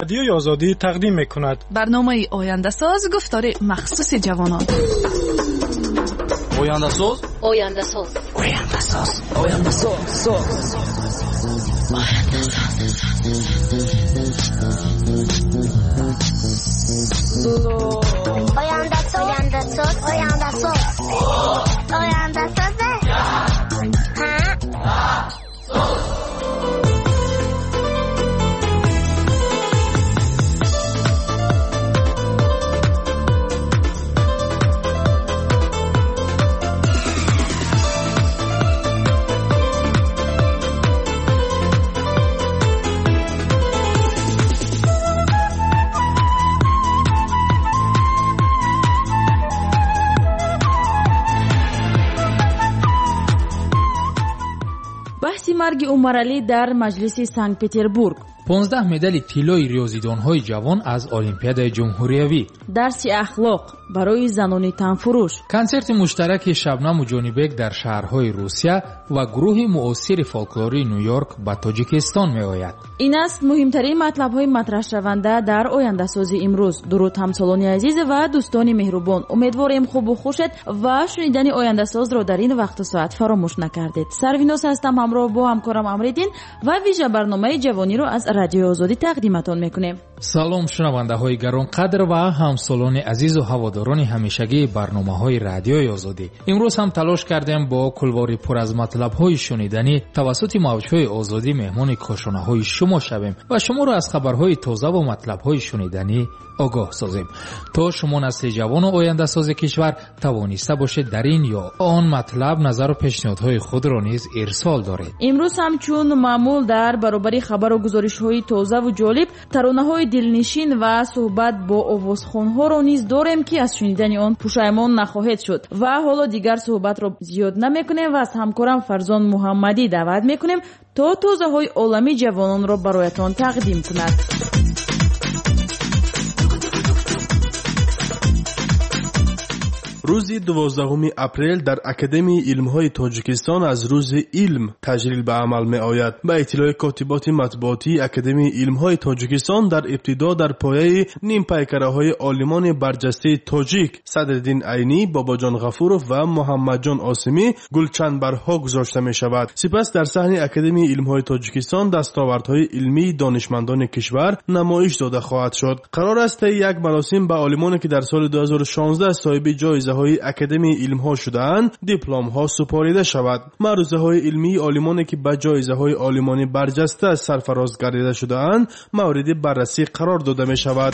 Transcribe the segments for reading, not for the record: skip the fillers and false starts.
رادیوی آزادی تقدیم می‌کند. برنامه آینده ساز گفتار مخصوص جوانان. آینده ساز آینده ساز آینده ساز آینده ساز آینده ساز آینده ساز آینده ساز مرگ عمرعلی در مجلس سنت پتربورگ. 15 مدال طلای ریاضیدان‌های جوان از المپیاد جمهوریوی. درس اخلاق برای زنان تنفروش. کنسرت مشترک شبنم و جانی بیگ در شهرهای روسیه و گروه معاصر فولکلوری نیویورک به تاجیکستان می‌آید. این است مهمترین مطلب‌های مطرح شونده در آینده سازی امروز. درود همسالان عزیز و دوستان مهربان، امیدواریم خوب و خوشت و شنیدن آینده ساز را در این وقت و ساعت فراموش نکردید. سرویناس هستم، همراه با همکارم امریدین و ویژه برنامه جوانی را از رادیو آزادی تقدیمتان میکنیم. سلام شنونده‌های گرانقدر و همسالان عزیز و هواداران همیشگی برنامه‌های رادیو آزادی. امروز هم تلاش کردیم با کلواری پر از مطلب‌های شنیدنی توسط موج‌های آزادی مهمان کاشانه‌های شما شویم و شما را از خبرهای تازه و مطلب‌های شنیدنی آگاه سازیم تا شما نسل جوان و آینده ساز کشور توانسته باشید در این یا آن مطلب نظر و پیشنهادهای خود را نیز ارسال دارید. امروز هم چون معمول در برابر خبر و گزارش‌های تازه و جالب ترانه‌های دلنشین و صحبت با آوازخوان‌ها را نیز داریم که از شنیدن آن پشیمان نخواهید شد و حالا دیگر صحبت را زیاد نمی‌کنیم و از همکارم فرزان محمدی دعوت می‌کنیم تا تازه‌های عالمی جوانان را برایتان تقدیم کند. روز 12 اپریل در اکادمی علم‌های تاجیکستان از روز علم تجلیل به عمل می‌آید. به اطلاع کاتبات مطبوعاتی اکادمی علم‌های تاجیکستان در ابتدا در پایه نیم پیکره‌های عالمان برجسته تاجیک صدرالدین عینی، باباجان غفورов و محمدجان آسمی گلچنبرها گذاشته می‌شود. سپس در صحن اکادمی علم‌های تاجیکستان دستاوردهای علمی دانشمندان کشور نمایش داده خواهد شد. قرار است یک مراسم به عالمانی که در سال 2016 صاحب جایزه اکادمی علم ها شده‌اند دیپلم ها سپاریده شود. معروضه های علمی عالمانی که به جایزه های عالمانی برجسته سرفراز گردیده شده‌اند مورد بررسی قرار داده می شود.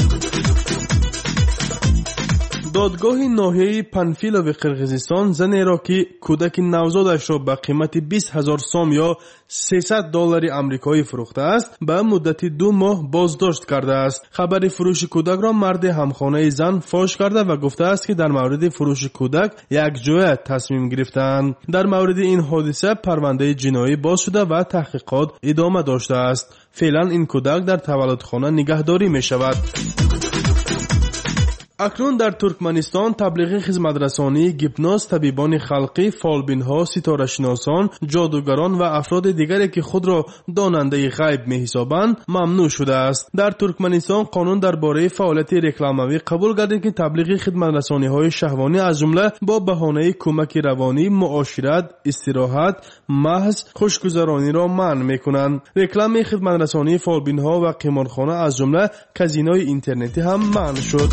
دادگاه ناحیه پنفیلا و قرقیزستان زنی را که کودک نوزادش را به قیمت 20,000 سوم یا $300 آمریکایی فروخته است به مدت 2 ماه بازداشت کرده است. خبر فروش کودک را مرد همخانه زن فاش کرده و گفته است که در مورد فروش کودک یک جای تصمیم گرفتند. در مورد این حادثه پرونده جنایی باز شده و تحقیقات ادامه داشته است. فعلا این کودک در تولدخانه نگهداری می شود. اکنون در ترکمنستان تبلیغ خدمترسانی، گیپناز، طبیبان خلقی، فالبین‌ها، ستاره‌شناسان، جادوگران و افراد دیگری که خود را داننده غیب می‌حسابند ممنوع شده است. در ترکمنستان قانون درباره فعالیت رکلاموی قبول گردید که تبلیغ خدمترسانی‌های شهوانی از جمله با بهانه کمک روانی، معاشرت، استراحت، محض خوشگذرانی را منع می‌کنند. رکلام خدمترسانی فالبین‌ها و قمارخانه از جمله کازینوی اینترنتی هم منع شد.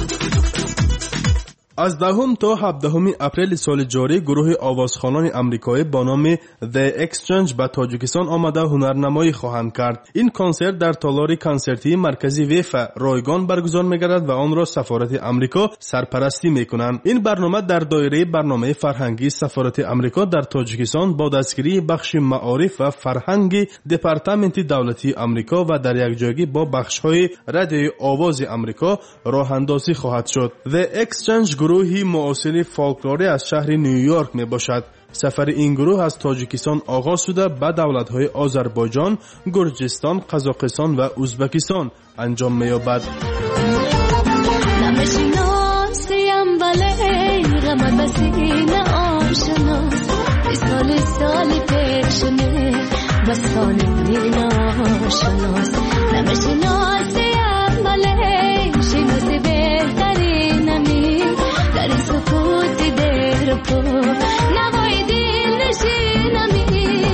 از 10 تا 17 اپریل سال جاری گروه آوازخوانان آمریکایی با نام The Exchange به تاجیکستان آمده هنرنمایی خواهند کرد. این کنسرت در تالار کنسرتی مرکزی ویفا رایگان برگزار می‌گردد و آن را سفارت آمریکا سرپرستی می‌کنند. این برنامه در دایره برنامه فرهنگی سفارت آمریکا در تاجیکستان با دستگیری بخش معارف و فرهنگی دپارتمنت دولتی آمریکا و در یکجایی با بخش‌های رادیو آواز آمریکا راه‌اندازی خواهد شد. The Exchange گروهی معاصر فولکلوری از شهر نیویورک می باشد. سفر این گروه از تاجیکستان آغاز شده به دولت‌های آذربایجان، گرجستان، قزاقستان و ازبکستان انجام می یابد. تو نوای دل نشینمی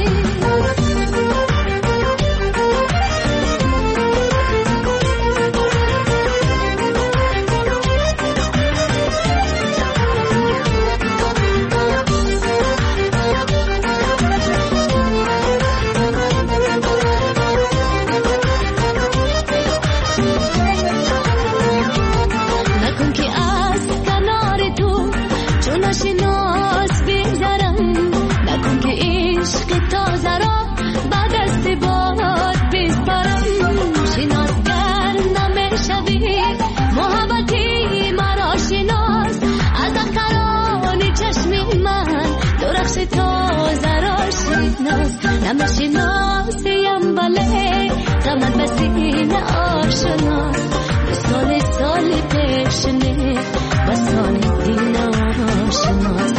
نمیشناسیم ولی غمت بسین آشناس سال سال پیشنه بسان دین آشناس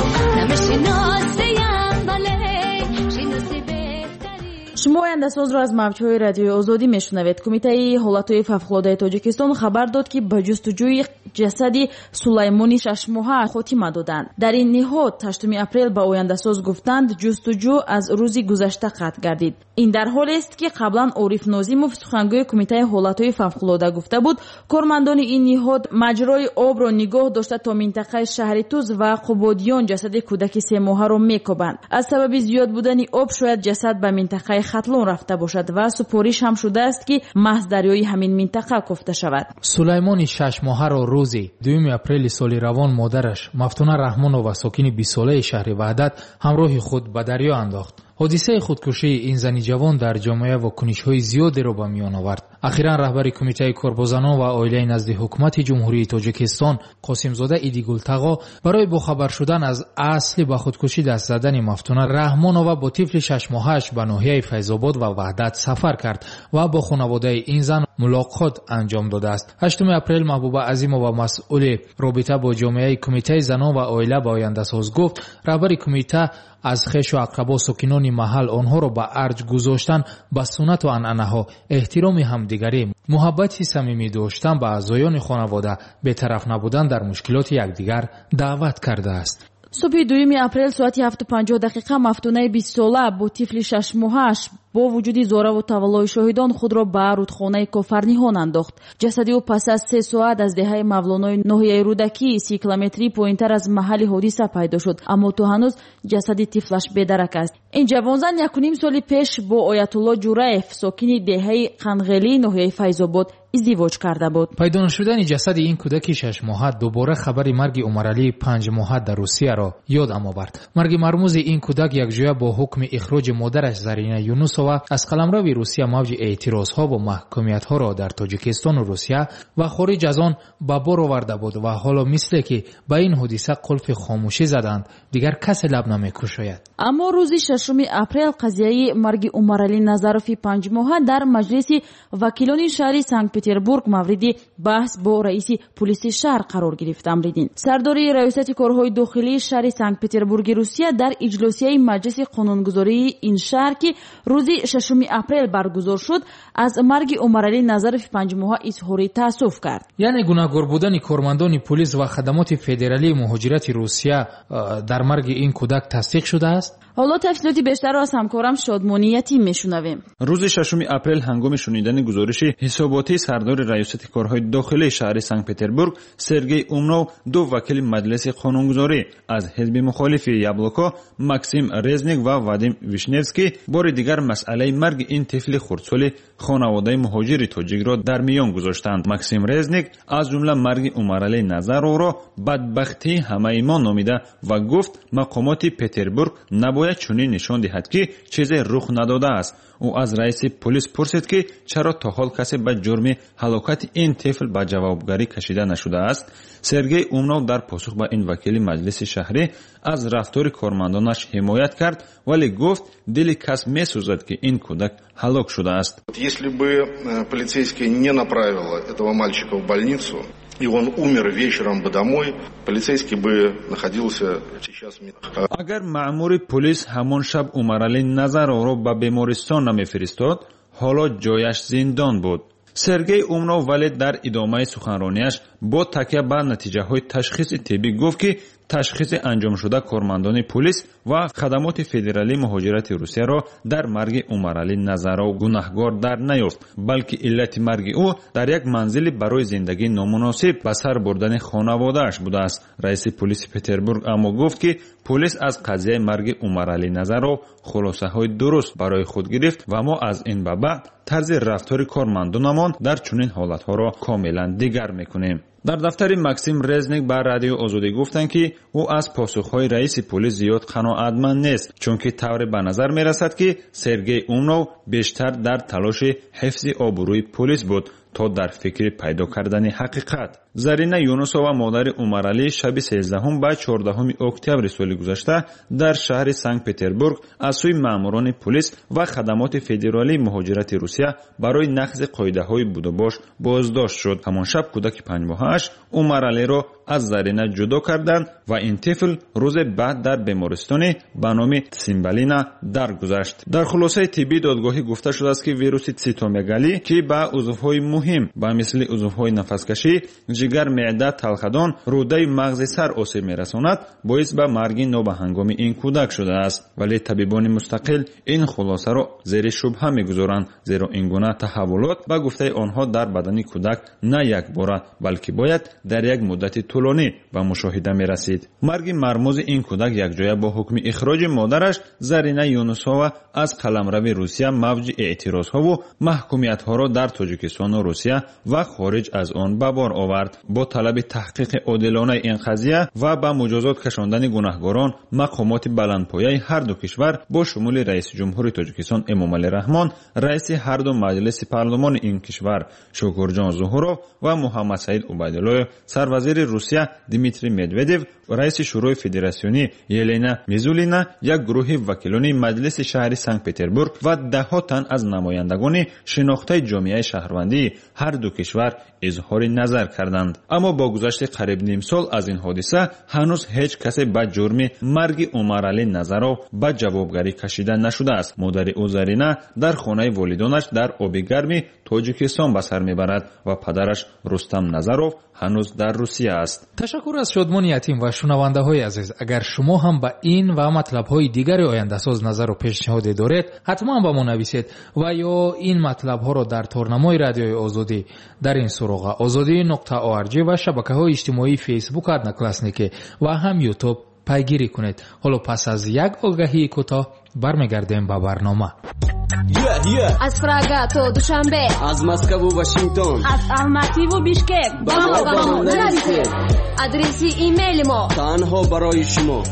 نمیشناسیم ولی شناسی بهتری. شما آینده‌ساز را از موج‌های رادیوی آزادی میشنوید. کمیته حالت‌های فوق‌العاده تاجیکستان خبر داد که به جستجوی جسدی سلیمانی 6 ماهه خاتمه دادند. در این نهاد 8 اپریل به آینده‌ساز گفتند جستجو از روزی گذشته قطع گردید. این در حالی است که قبلا عارف ناظیموف سخنگوی کمیته حالت‌های فوق‌العاده گفته بود کارمندان این نهاد مجرای آب را نگاه داشته تا منطقه شهر توز و قبادیان جسد کودک 3 ماهه را میکوبند. از سبب زیاد بودن آب شاید جسد به منطقه خطلون رفته باشد و سپارش هم شده است که محض دریای همین منطقه کوفته شود. سلیمانی 6 ماهه را روزی 2 اپریل سال روان مادرش مفتونه رحمانова و ساکن 20 ساله شهر وحدت همراه خود به دریا انداخت. حادثه خودکشی این زن جوان در جامعه واکنش‌های زیادی را به میان آورد. اخیراً رهبر کمیته کاربازانان و عائله نزد حکومت جمهوری تاجیکستان قاسمزاده ایدیگولتاغا برای باخبر شدن از اصل به خودکشی دست زدن مفتونه رحمانова با طفل 6 ماهه‌اش به ناحیه فیض‌آباد و وحدت سفر کرد و با خانواده این زن ملاقات انجام داده است. 8 اپریل محبوبه عظیمова مسئول رابطه با جامعه کمیته زنان و عائله به آینده‌ساز گفت رهبر کمیته از خویش و اقربا ساکنان محل آنها را به ارج گذاشتن به سنت و عنعنه‌ها احترام همدیگری محبتی صمیمی داشتن به اعضایان خانواده بی‌طرف نبودن در مشکلات یکدیگر دعوت کرده است. صبح 2 اپریل ساعت 7:50 مفتونه 20 ساله با طفل 6 ماهه‌اش با وجود زاره و تولای شاهدان خود را به رودخانه کافرنیهان انداخت. جسد او پس از 3 ساعت از دهه مولانای ناحیه رودکی 30 کیلومتری پایین‌تر از محل حادثه پیدا شد، اما تا هنوز جسد طفلش بی‌درک است. این جوانزن 1.5 سال پیش با آیت الله جوریف ساکن دهه قنغلی ناحیه فیض‌آباد ازدواج کرده بود. پیدا نشدن جسد این کودک 6 ماهه دوباره خبر مرگ عمرعلی 5 ماهه در روسیه را یادم آورد. مرگ مرموز این کودک یکجا با حکم اخراج مادرش زرینه یونوسова از قلمرو روسیه موج اعتراضها و محکومیت‌ها را در تاجیکستان و روسیه و خارج از آن به بار آورده بود و حالا مثل که به این حادثه قلف خاموشی زدند دیگر کسی لب نمی‌گشاید. اما روز 6 اپریل قضیه مرگ عمرعلی نظروف 5 ماهه در مجلس وکیلان شهر سنت پتربورگ مورد بحث با رئیس پلیس شهر قرار گرفت. امریدین سردار ریاست کارهای داخلی شهر سنت پتربورگ روسیه در اجلاسیه مجلس قانونگذاری این شهر که روز 6 اپریل برگزار شد از مرگ عمرعلی نظروف 5 ماهه اظهار تأسف کرد. یعنی گناهکار بودن کارمندان پلیس و خدمات فدرالی مهاجرت روسیه در مرگ این کودک تصدیق شده است. حالا تفصیلات بیشتر را از همکارم شادمانیتی میشنویم. روز 6 اپریل هنگام شنیدن گزارش حساباتی سردار ریاست کارهای داخلی شهر سنت پتربورگ سرگئی اومنوو دو وکیل مجلس قانونگذاری از حزب مخالف یابلوکا ماکسیم رزنیک و وادیم ویشنevsky بار دیگر مسئله مرگ این طفل خردسال خانواده مهاجر تاجیک را در میان گذاشتند. ماکسیم رزنیک از جمله مرگ عمرعلی نظروف را بدبختی همه ایمان نامیده و گفت مقامات پتربورگ نباید چنین نشان دهد که چیزی رخ نداده است. او از رئیس پلیس پرسید که چرا تا حال کسی به جرم هلاکت این طفل به جوابگری کشیده نشده است. سرگئی اومنوو در پاسخ به این وکیل مجلس شهری از رفتار کارمندانش حمایت کرد ولی گفت دل کس میسوزد که این کودک هلاک شده است. Если бы полицейский не направил этого мальчика в больницу, и он умер вечером бы домой, полицейский бы находился сейчас в Минске. اگر مأمور پلیس همون شب عمرعلی نظروف را به بیمارستان نمیفرستاد، حالا جایش زندان بود. سرگئی اومنوو ولی در ادامه سخنرانیش با تکیه بر نتیجه های تشخیص طبی گفت که تشخیص انجام شده کارمندان پلیس و خدمات فدرالی مهاجرت روسیه را در مرگ عمرعلی نظرو گناهکار در نیافت، بلکه علت مرگ او در یک منزل برای زندگی نامناسب به سر بردن خانواده‌اش بوده است. رئیس پلیس پتربورگ اما گفت که پلیس از قضیه مرگ عمرعلی نظرو خلاصه‌های درست برای خود گرفت و ما از این به بعد طرز رفتار کارمندانمان در چنین حالت‌ها را کاملا دیگر می‌کنیم. در دفتر ماکسیم رزنیک بر رادیو آزادی گفتند که او از پاسخ‌های رئیس پلیس زیاد قناعتمند نیست، چون که طور به نظر می‌رسد که سرگئی اومنو بیشتر در تلاش حفظ آبروی پلیس بود تا در فکر پیدا کردن حقیقت. زرینا یونوسова مادر عمرعلی شب 13 به 14 اکتبر سال گذشته در شهر سنت پتربورگ از سوی ماموران پلیس و خدمات فدرالی مهاجرت روسیه برای نقض قاعده‌های بود و باش بازداشت شد. همان شب کودک 5 ماهش عمرعلی را از زرینا جدا کردند و این طفل روز بعد در بیمارستانی به نام تسیمبالینا درگذشت. در خلاصه طبی دادگاهی گفته شده است که ویروس سیتومگالی که به عضوهای مهم به مثل عضوهای نفسکشی، جگر، معده، تلخدان، روده مغز سر آسیب می‌رساند، باعث به مرگ نابهنگام این کودک شده است. ولی طبیبان مستقل این خلاصه را زیر شبهه می‌گذارند، زیرا این گونه تحولات به گفته آنها در بدن کودک نه یک بار بلکه باید در یک مدت طولانی به مشاهده می‌رسید. مرگ مرموز این کودک یک جای با حکم اخراج مادرش زرینا یونوسova از قلمرو روسیه موج اعتراض‌ها و محکومیت‌ها را در تاجیکستان و روسیه و خارج از آن به بار آورد. با طلب تحقیق عادلانه این قضیه و به مجازات کشاندن گناهکاران، مقامات بلندپایه هر دو کشور با شمول رئیس جمهور تاجیکستان امامعلی رحمان، رئیس هر دو مجلس پارلمان این کشور شوکرجان زوهروف و محمد سعید عبیدالله، سروزیر روسیه دیمیتری مدودیو و رئیس شورای فدراسیونی یلنا میزولینا، یک گروه وکیلان مجلس شهر سنت پتربورگ و ده‌ها تن از نمایندگان شناخته جامعه شهروندی هر دو کشور اظهار نظر کردند. اما با گذشت قریب نیم سال از این حادثه هنوز هیچ کسی به جرم مرگ عمرعلی نظرو به جوابگری کشیده نشده است. مادر او زرینا در خانه والدانش در آب گرم تاجیکستان به سر میبرد و پدرش رستم نظروف هنوز در روسیه است. تشکر از شادمان یتیم و شنونده های عزیز. اگر شما هم به این و مطلب های دیگر آینده ساز نظر و پیشنهاد دارید حتما به ما نویسید و یا این مطلب ها را در تورنمای رادیوی آزادی در این سراغ azadi.org و شبکه های اجتماعی فیسبوک ادنکلاسنیکی و هم یوتیوب پیگیری کنید. حالا پس از یک آگهی کوتاه برمیگردیم به برنامه. از پراگا تا دوشنبه، از مسکو و واشنگتن، از الماتی و بیشکک با ما نویسید. آدرس ایمیل ما تنها برای شما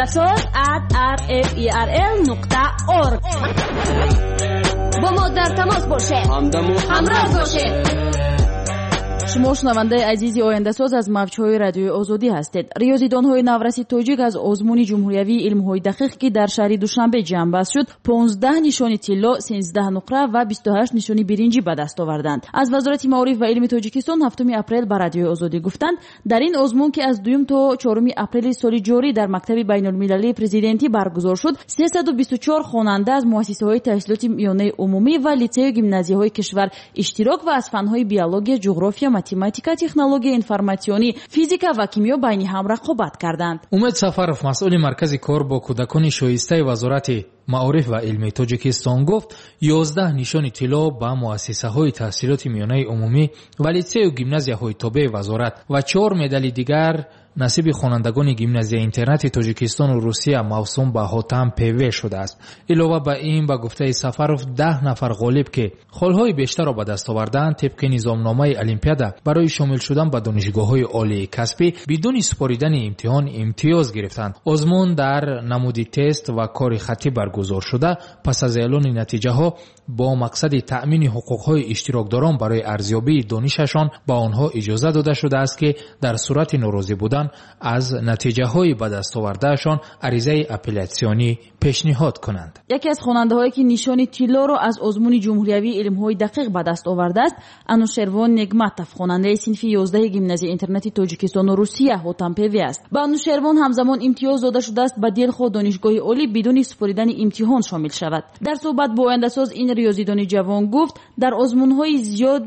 oyandasaz@rferl.org. با ما در تماس باشه، همراه باشه. شما شنونده عزیزی آینده‌ساز از موج‌های رادیوی آزادی هستید. ریاضیدان‌های نورسی تاجیک از آزمون جمهوریوی علم‌های دقیق که در شهر دوشنبه جنببست شد 15 نشانی طلا، 13 نقره و 28 نشانی برنجی به دست آوردند. از وزارت معارف و علم تاجیکستان 7 اپریل به رادیوی آزادی گفتند در این آزمون که از 2 تا 4 اپریل سال جاری در مکتب بین‌المللی پرزیدنتی برگزار شد، 324 خواننده از مؤسسه‌های تحصیلات میانه عمومی و لیسه و گیمنازیاهای کشور اشتراک و از فن‌های بیولوژی، جغرافیا، ماتماتیکا، تکنولوژی انفرماسیونی، فیزیکا و کیمیا بین هم رقابت کردند. امید سفرов مسئول مرکز کار با کودکان شایسته وزارت معارف و علم تاجیکستان گفت 11 نشان طلا به مؤسسه‌های تحصیلات میانه عمومی و لیسه و گیمنازیاهای تابع وزارت و 4 مدال دیگر نصیب خوانندگان گیمنازیای اینترنت تاجیکستان و روسیه موسوم به حاتم پیوی شده است. علاوه بر این به گفته سفرov 10 نفر غالب که خالهای بیشتر را به دست آوردند طبق نظامنامه المپیادا برای شامل شدن به دانشگاه‌های عالی کسبی بدون سپاریدن امتحان امتیاز گرفتند. آزمون در نمودی تست و کار خطی برگزار شده پس از اعلان نتیجه ها با مقصد تأمین حقوق‌های اشتراکداران برای ارزیابی دانششان به آنها اجازه داده شده است که در صورت ناراضی بودن از نتیجه‌های به دست آوردهشان عریضه اپلیاسیونی پیشنهاد کنند. یکی از خواننده‌هایی که نشان طلا را از آزمون جمهوریوی علم‌های دقیق به دست آورده است انوشروان نگماتوف، خواننده صنف 11 گیمنازیای اینترنتی تاجیکستان و روسیه حاتم پیوی است. به انوشروان همزمان امتیاز داده شده است به دلخواه دانشگاه عالی بدون سپاریدن امتحان شامل شود. در صحبت با آینده‌ساز این ریاضیدان جوان گفت در آزمون‌های زیادی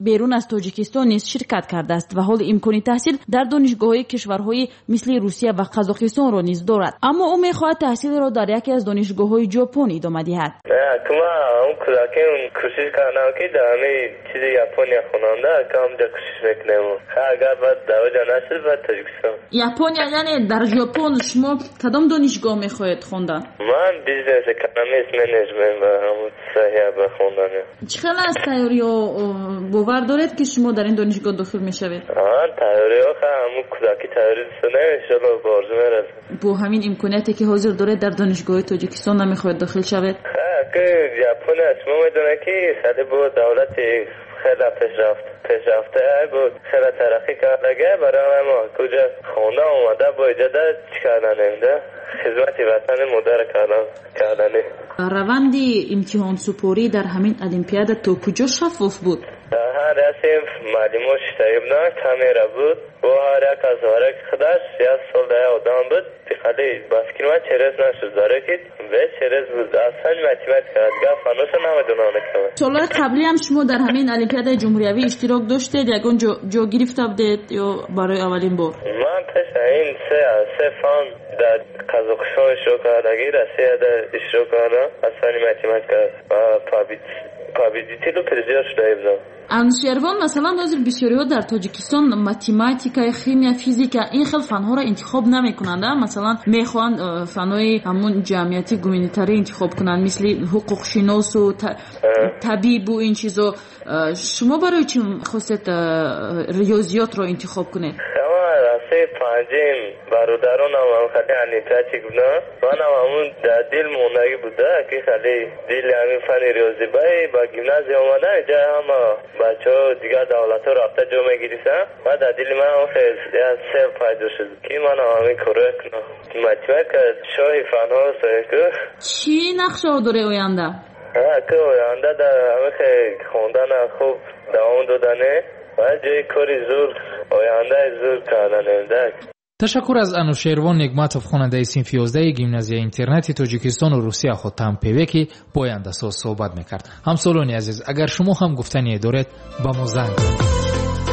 بیرون از تاجیکستان نیز شرکت کرده است و حال امکان تحصیل در دانشگاه‌های کشورهای مثل روسیه و قزاقستان را نیز دارد، اما او می‌خواهد تحصیل را در یکی از دانشگاه‌های ژاپن ادامه دهد. کوشش کردم که در همه چیز ژاپنیا خواننده کام در کوشش میکنم. اگر بعد دعوا نشد بعد تاجیکستان. ژاپنیا یعنی در ژاپن شما کدام دانشگاه می‌خواهید خواندن؟ من بیزنس اکونومیکس منیجمنت و همون صحیح بخوندم. چقدر از تئوری و باور دارید که شما در این دانشگاه داخل میشوید؟ تئوری همون کودکی تئوری دوست ان شاء الله بارزو میرسه. با همین امکاناتی که حاضر دارید در دانشگاه تاجیکستان نمیخواهید داخل شوید؟ که ژاپن شما میدونه که ساده بود دولت خیلی پیشرفته بود، خیلی ترقی کرده، برای ما کجا خونده اومده با اجازه چیکار نمیده خدمت وطن مادر کردن. روند امتحان سپاری در همین المپیاد تا کجا شفاف بود؟ هر رسم معلومش تایید نه کامرا بود و هر یک از هر خداش یا سال ده آدم بود خالی بس که من چرس نشد داره که به چرس بود اصلا متیمت کرد گفت فنوش نمیدونم که سالهای قبلی هم شما در همین المپیاد جمهوری اشتراک داشتید یکون جا گرفته بودید یا برای اولین بار؟ من پیش این سه فان در قزاقستان اشتراک کردگی رسیه در اشتراک کردم اصلا متیمت کرد و پابیدیتی رو پرزیار شده بودم. انوشیروان مثلا حاضر بسیاری ها در تاجیکستان متماتیکا، خیمیا، فیزیکا این خیلی فنها را انتخاب نمی کنند، مثلا میخوان فنهای همون جمعیتی گومینیتاری انتخاب کنند مثل حقوق شناس و طبیب و این چیزا. شما برای چی خواستید ریاضیات را انتخاب کنید؟ راسته پنجم برادران هم خیلی انیتاتی بودن من همون در دل موندگی بوده که خیلی دل همین فن ریاضی با گیمنازی آمده اینجا هم بچه ها دیگر دولت ها رابطه جا میگیریسن و در دل من هم خیلی سر پیدا شد که من همین کاره کنم مطمئن که شاهی فن ها سایی که چی نقشه ها داره آینده؟ که آینده در همه خیلی خوندن خوب دوام دادنه و جای کاری زور آینده زور کردن. تشکر از انوشیروان نگماتوف خواننده صنف 11 گیمنازیای اینترنتی تاجیکستان و روسیه خود تمپیوه که با آینده ساز صحبت میکرد. همسالانی عزیز اگر شما هم گفتنی دارید با ما زنگ بزنید.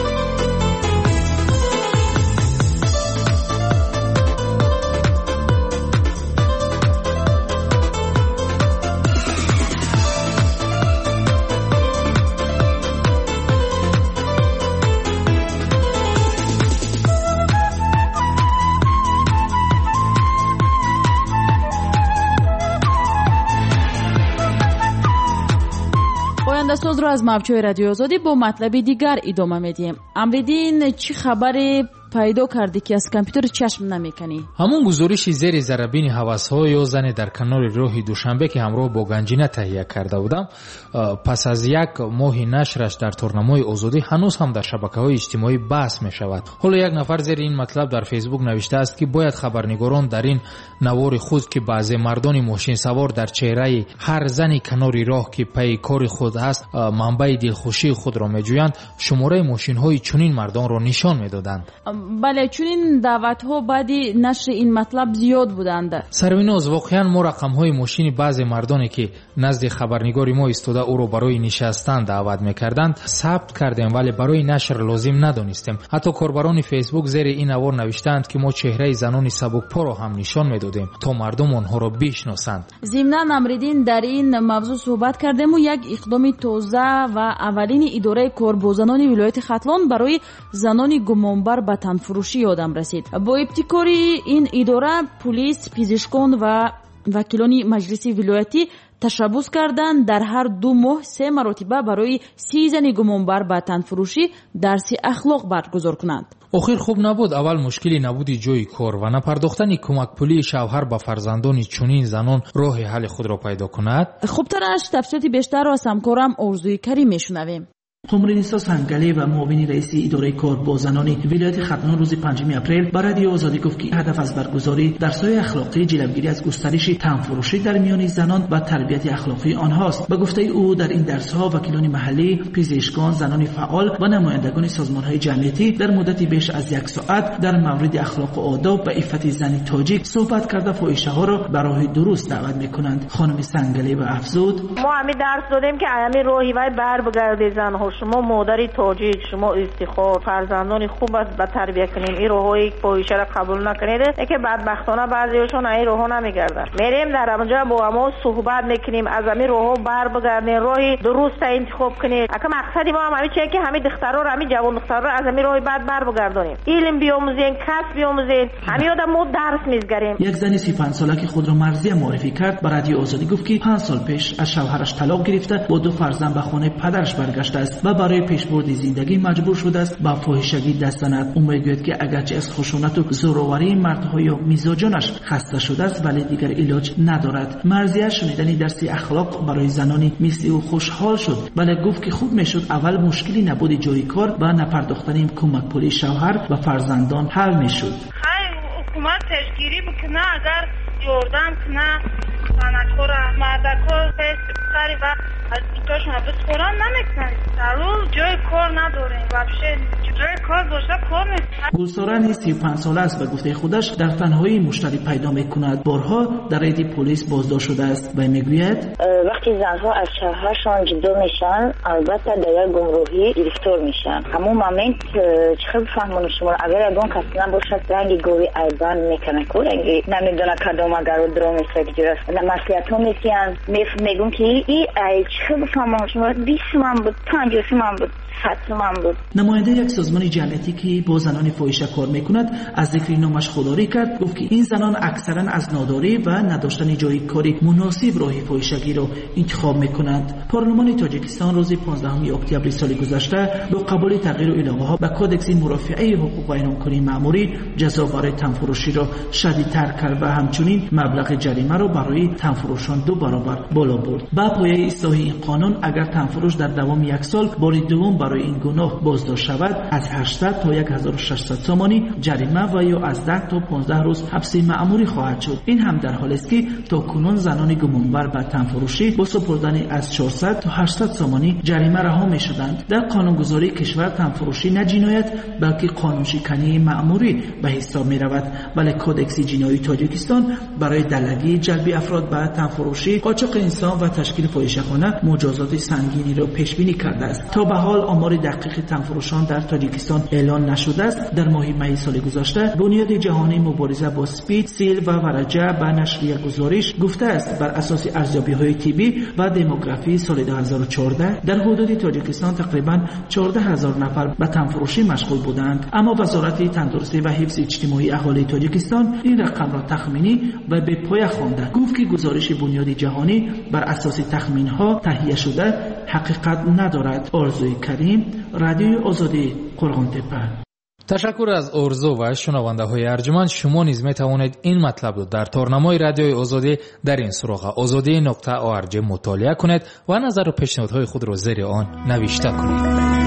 ساز را از موجهای رادیو آزادی با مطلب دیگر ادامه میدیم. امریدین چی خبری پیدا کردی که از کامپیوتر چشم نمیکنی؟ همون گزارشی زیر ذره‌بین هوس‌ها یا زن در کنار راه دوشنبه که همراه با گنجینه تهیه کرده بودم پس از یک ماه نشرش در تورنمای آزادی هنوز هم در شبکه‌های اجتماعی بحث می‌شود. حالا یک نفر زیر این مطلب در فیسبوک نوشته است که باید خبرنگاران در این نوار خود که بعضی مردان ماشین سوار در چهره هر زنی کنار راه که پی کار خود است منبع دلخوشی خود را می‌جویند شماره ماشین‌های چنین مردان را نشان می‌دادند. بله چنین دعوت‌ها بعدی نشر این مطلب زیاد بودند. سرویناز واقعا ما رقم‌های ماشین بعضی مردانی که نزد خبرنگاری ما ایستاده او را برای نشستن دعوت می‌کردند ثبت کردیم ولی برای نشر لازم ندانستیم. حتی کاربران فیسبوک زیر این نوار نوشتند که ما چهره زنان سبک‌پا را هم نشان می‌دادیم تا مردم آنها را بشناسند. ضمناً امریدین در این موضوع صحبت کردیم و یک اقدام تازه و اولین اداره کاربازان ولایت ختلان برای زنان گمانبر به تنفروشی یادم رسید. با ابتکار این اداره پلیس، پزشکان و وکیلان مجلس ولایتی تشبث کردند در هر 2 ماه 3 مرتبه برای 30 زن گمانبر به تنفروشی درس اخلاق برگزار کنند. آخر خوب نبود اول مشکلی نبودی جای کار و نپرداختن کمک پولی شوهر به فرزندان چنین زنان راه حل خود را پیدا کند. خوبترش تفصیلات بیشتر را از همکارم آرزوی کریم میشنویم. قمرنیسا سنگلی و معاون رئیس اداره کاربازان ولایت ختلان روز 5 اپریل برای رادیو آزادی گفت که هدف از برگزاری درس‌های اخلاقی جلوگیری از گسترش تنفروشی در میان زنان و تربیت اخلاقی آنهاست. به گفته او در این درس‌ها وکیلان محلی، پزشکان، زنان فعال و نمایندگان سازمان‌های جمعیتی در مدتی بیش از 1 ساعت در مورد اخلاق و آداب و عفت زن تاجیک صحبت کرده فاحشه‌ها را به راه درست دعوت می‌کنند. خانم سنگلی و افزود: ما همین درس دادیم که همین راهی بر بگردید زن‌ها شما مادری تاجیک، شما افتخار، فرزندان خوب به تربیت کنین، این راههای فاحشه را قبول نکنید که بدبختانه بعضیشون این راهها نمیگردن. میریم در اونجا با ما صحبت میکنیم، از همین راهها بر بگردین، راهی درست انتخاب کنید. اگه مقصدی ما همین چیه که همین دخترا رو، همین جوان دخترا رو از همین راه بد بر بگردونیم، علم بیاموزین، کسب بیاموزین، همین آدم ما درس میگیریم. یک زن 35 ساله که خود را مرزی معرفی کرد به رادیو آزادی گفت که 5 سال پیش از شوهرش طلاق گرفته با 2 فرزند به خانه پدرش برگشته است و برای پیشبرد زندگی مجبور شده است به فاحشگی دست زند. او میگوید که اگرچه از خشونت و زورآوری مردها یا میزاجانش خسته شده است ولی دیگر علاج ندارد. مرزیه شنیدن درس اخلاق برای زنانی مثل او خوشحال شد، ولی گفت که خوب میشد اول مشکلی نبود جای کار و نپرداختن کمک پولی شوهر و فرزندان حل میشد. حکومت تشگیری بکنه، اگر یاردم کنه سنت‌ها مردکا سری و از دوتاشون بسپران نمیکنن، در رو جای کار نداریم و جای کار باشه کار نیست. گلساره 35 ساله است و گفته خودش در تنهایی مشتری پیدا میکند. بارها در اید پلیس بازداشت شده است و میگوید وقتی زنها از شوهرشان جدا میشن البته در یک گمراهی گرفتار میشن. همون مومنت چه بفهمون شما اگر اون کسی نباشد رنگ گوی ایبان میکنه که رنگی نمیدونه کدام اگر رو درام استراتژی است مسئولیت ها میسیان میگون که این چه بفهمون شما 20 من بود 50 من بود 100 من بود. نماینده یک سازمان جمعیتی که با زنان فاحشه کار میکند از ذکر نامش خودداری کرد. گفت که این زنان اکثرا از ناداری و نداشتن جای کاری مناسب راه فاحشگی را انتخاب میکنند. پارلمان تاجیکستان روز 15 اکتبر سال گذشته با قبول تغییر العلاوه ها به کدکس مرافعه حقوق بین‌المللی مأموری جزا برای تنفروشی را شدیدتر کرد و همچنین مبلغ جریمه را برای تنفروشان 2 برابر بالا برد. با پایه اصلاح این قانون اگر تنفروش در دوام 1 سال بار دوم برای این گناه بازداشت شود از 800 تا 1600 تومانی جریمه و یا از 10 تا 15 روز حبس مأموری خواهد شد. این هم در حالی است که تا کنون زنان گمانبر به تنفروشی با سپردن از 400 تا 800 تومانی جریمه رها می‌شدند. در قانونگذاری کشور تنفروشی نه جنایت بلکه قانون شکنی مأموری به حساب می‌رود. ولی کدکس جنایی تاجیکستان برای دلگی جلب افراد به تنفروشی، قاچاق انسان و تشکیل فاحشه‌خانه مجازات سنگینی را پیش بینی کرده است. تا به حال آمار دقیق تنفروشان در تاجیکستان اعلان نشده است. در ماه می سال گذشته بنیاد جهانی مبارزه با اسپید، سیل و ورجه به نشریه گزارش گفته است بر اساس ارزیابی‌های طبی و دموگرافی سال 2014 در حدود تاجیکستان تقریباً 14000 نفر به تنفروشی مشغول بودند. اما وزارت تندرستی و حفظ اجتماعی اهالی تاجیکستان این رقم را تخمینی و به پای خوانده. گفت که گزارش بنیاد جهانی بر اساس تخمین‌ها تهیه شده حقیقت ندارد. آرزوی کریم، رادیوی آزادی، قرغان‌تپه. تشکر از ارزو و شنونده های ارجمند. شما نیز می توانید این مطلب رو در تارنمای رادیوی آزادی در این سراغ azadi.org مطالعه کنید و نظر و پیشنهادهای خود را زیر آن نوشته کنید.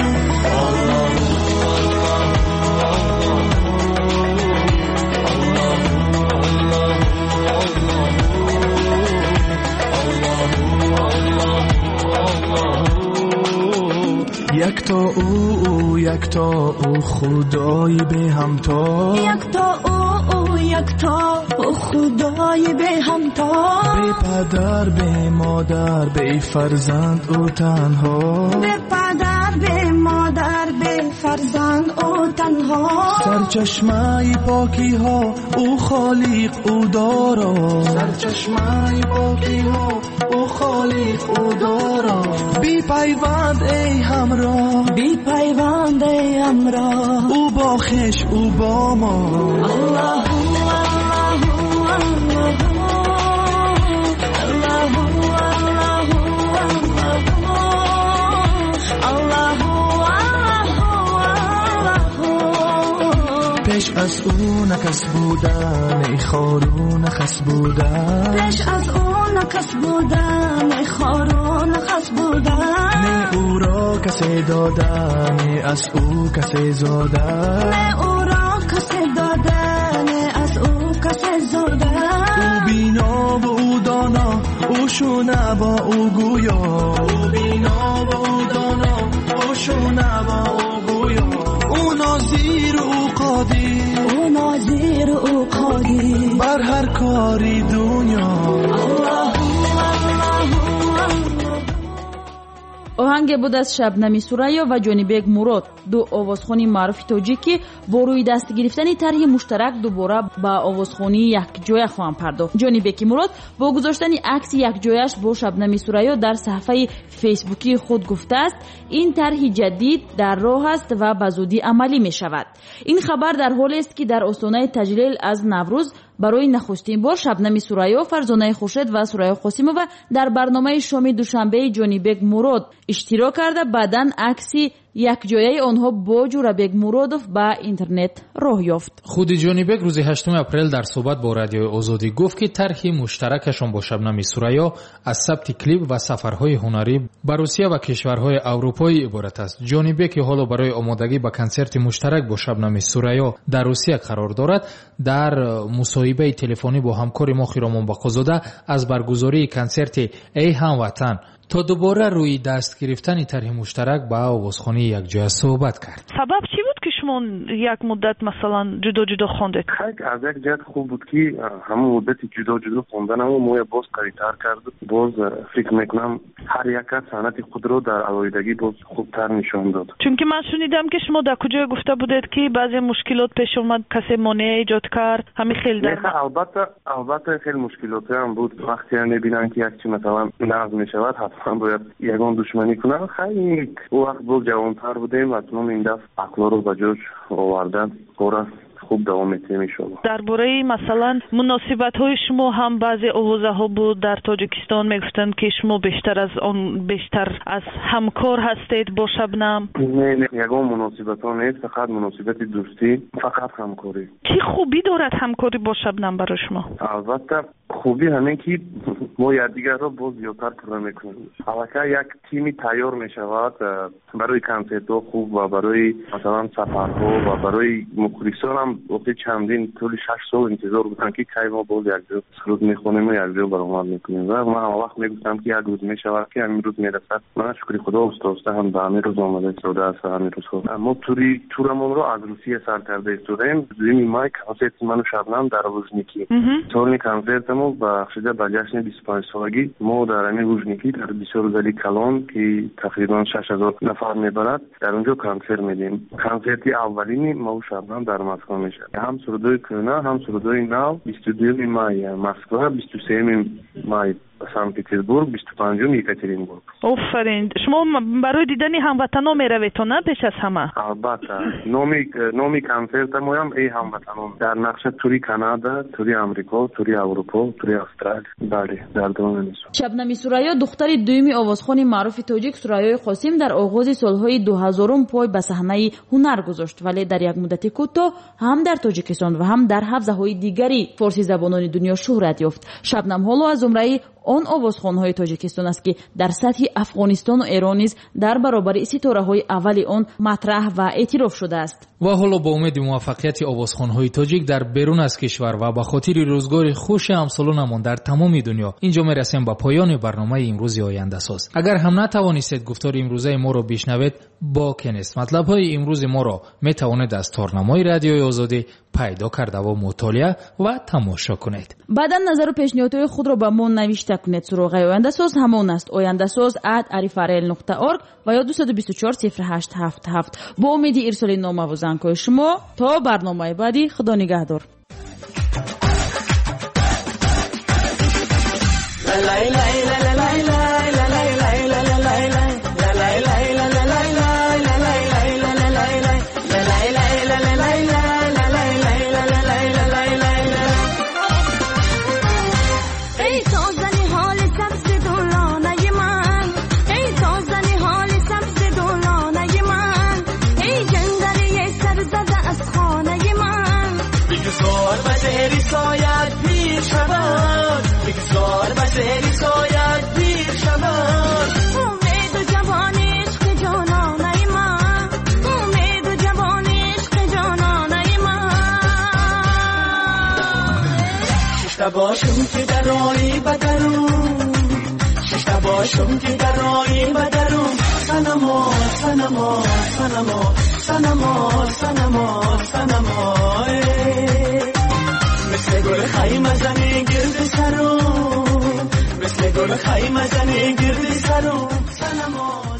یک تا او خدای به همتا، یک تا او خدای به همتا، به پدر به مادر به فرزند او تنها، به پدر به مادر به فرزند او تنها، سرچشمه پاکی ها او خالق او دارا، سرچشمه پاکی ها او خالق او دارا، بی پیوند ای همراه، بی پیوند ای همراه، او با خش او با ما. الله پیش از او نکس بودن ای خارو نخس بودن، پیش از او نکس بودن ای خارو نخس بودن، نه او را کسی دادن نه از او کسی زادن، نه او را کسی دادن نه از او کسی زادن، او بینا و او دانا او شونه با او گویا، او بینا و او دانا او شونه با او گویا، او ناظر او قادر، او ناظر او قادر بر هر کاری دنیا. оҳанге буд аз Шабнами Сурайё ва Ҷонибек Мурод, ду овозхони маъруфи тоҷик ки бо рӯйдаст гирифтани тарҳи муштарак дубора ба овозхонии якҷоя хоҳанд пардохт. Ҷонибеки Мурод бо гузоштани акси якҷояш бо Шабнами Сурайё дар саҳифаи фейсбукии худ гуфтааст, ин тарҳи ҷадид дар роҳ аст ва ба зудӣ амалӣ мешавад. ин хабар дар ҳолест ки дар остонаи таҷлил аз Наврӯз барои нахустин бор Шабнами Сурайё, Фарзонаи Хуршед ва Сурайё Қосимова дар барномаи шоми душанбеи Ҷонибек Мурод иштирок карда, баъдан акси якҷояи онҳо бо Ҷурабек Муродов ба интернет роҳ ёфт. худи Ҷонибек рӯзи 8 апрел дар суҳбат бо Радиои Озодӣ гуфт ки тарҳи муштаракашон бо Шабнами Сурайё аз сабти клип ва сафарҳои ҳунарӣ ба Русия ва кишварҳои аврупоӣ иборат аст. Ҷонибек ки ҳоло барои омодагӣ ба консерти муштарак бо Шабнами Сурайё дар Русия қарор дорад, дар мусоҳибаи телефонӣ бо ҳамкори мо Хиромон Бақозода аз баргузории консерти «Эй ҳамватан» то дубора рӯи даст гирифтани тарҳи муштарак ба овозхонии якҷоя суҳбат кард. сабаб чӣ буд ки шумо як муддат масалан ҷудо ҷудо хондед? аз як ҷиҳат хуб буд ки ҳамон муддати ҷудо ҷудо хонданаму моя боз қавитар кард. Боз фикр мекунам ҳар як кас санъати худро дар алоҳидагӣ боз хубтар нишон дод. чунки ман шунидам ки шумо дар куҷое гуфта будед ки баъзе мушкилот пеш омад, касе монеа эҷод кард, ҳамин хел албатта хел мушкилотам буд. вақте мебинам ки як чи масалан нағз мешавад, ҳатман бояд ягон душманӣ кунам. хайли у вақт боз ҷавонтар будем, ҳатман ин дафъ ақлоро ба ҷош овардан кора хуб давом метиҳем иншоалло. дар бораи масалан муносибатҳои шумо ҳам баъзе овозаҳо буд дар Тоҷикистон мегуфтанд ки шумо бештар аз ҳамкор ҳастед бо Шабнам. не ягон муносибатҳо нест, фақат муносибати дӯстӣ, фақат ҳамкорӣ. чӣ хубӣ дорад ҳамкорӣ бо Шабнам барои шумо? албатта хубӣ ҳамин ки мо якдигарро боз зиёдтар пурра мекунем. аллакай як тими тайёр мешавад барои консертҳо хуб ва барои масалан сафарҳо ва барои мухлисонам. وقتی چندین طول 6 سال انتظار بودن که کی ما باز یک جا سرود میخونیم و یک جا برآمد میکنیم و من هر وقت میگفتم که یک روز میشود که همین روز میرسد. من شکر خدا استاسته هم به همین روز آمده سوده است همین روز خود. ما تورمون رو از روسیه سر کرده استودیم. دویم مای کنسرت من و شبنم در وزنیکی. سالن کنسرتمو بخشیده به جشن 25 سالگی ما در همین وزنیکی در بسیار زلی کلان که تقریبا 6000 نفر میبرد در اونجا کنسرت میدیم. کنسرتی اولینی ما و شبنم در مسکو میشه. هم سرودای کرونا هم سرودای نو 22 مای مسکو 23 مای سن پترزبورگ 25 یکاترینبورگ. آفرین. شما برای دیدن هموطنان میروید تو نه پیش از همه؟ البته. نامی کنسرت ما هم ای هموطنان در نقش توری کانادا، توری آمریکا، توری اروپا، توری استرالیا. بله در دوران نیست. شبنمی سورایو دختری دومی آوازخوان معروف تاجیک سورایوی قاسم در آغاز سالهای 2000 پای به صحنه هنر گذاشت ولی در یک مدت کوتاه هم در تاجیکستان و هم در حوزه‌های دیگری فارسی زبانان دنیا شهرت یافت. شبنم حالا از زمره آن آوازخوان‌های تاجیکستان است که در سطح افغانستان و ایران نیز در برابر ستاره‌های اول آن مطرح و اعتراف شده است. و حالا با امید موفقیت آوازخوان‌های تاجیک در بیرون از کشور و به خاطر روزگار خوش همسالانمان در تمام دنیا اینجا میرسیم به پایان برنامه امروز آینده ساز. اگر هم نتوانستید گفتار امروزه ما را بشنوید باکی نیست. مطلب‌های امروز ما را میتوانید از تارنمای رادیوی آزادی پیدا کرده و مطالعه و تماشا کنید. بعدا نظر و پیشنهادهای خود را به ما نوشته کنید. سراغ آینده ساز همان است oyandasoz@arifarel.org و یا 224 0877. با امید ارسال نامه و زنگ‌های شما تا برنامه بعدی. خدا نگهدار. باشم که درایی بدرون ششتا باشم که درایی بدرون سنما سنما سنما سنما سنما سنما مثل گل خیمه زنی گرد سرون مثل گل خیمه زنی گرد سرون سنما